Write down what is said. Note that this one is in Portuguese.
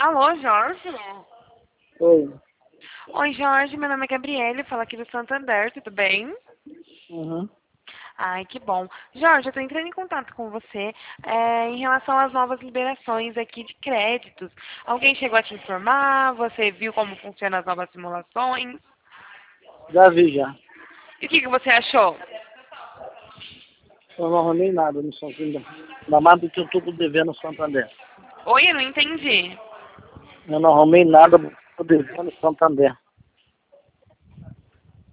Alô, Jorge? Oi. Oi, Jorge, meu nome é Gabriele, falo aqui do Santander, tudo bem? Uhum. Ai, que bom. Jorge, eu estou entrando em contato com você em relação às novas liberações aqui de créditos. Alguém chegou a te informar? Você viu como funcionam as novas simulações? Já vi já. E o que você achou? Eu não arrumei nada no Santander. Ainda mais do que eu estou devendo no Santander. Oi, eu não entendi. Eu não arrumei nada do que eu devendo no Santander.